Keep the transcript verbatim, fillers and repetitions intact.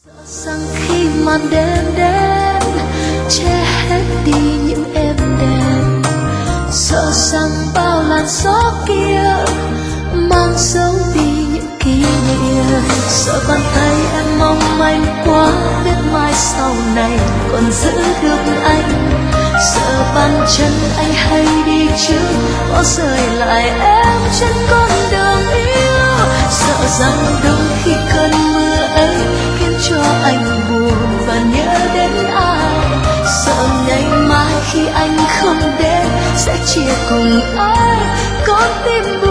Rằng khi màn đêm đến che hết đi những êm đềm, sợ rằng bao làn gió kia mang dấu đi những kỷ niệm, sợ bàn tay em mong manh quá biết mai sau này còn giữ được anh, sợ bàn chân anh hay đi trước có rời lại em trên con đường yêu, sợ rằng đúng khi cơn mưa ấy khiến cho anh buồn và nhớ đến ai, sợ ngày mai khi anh không đến sẽ chia cùng ai con tim buồn.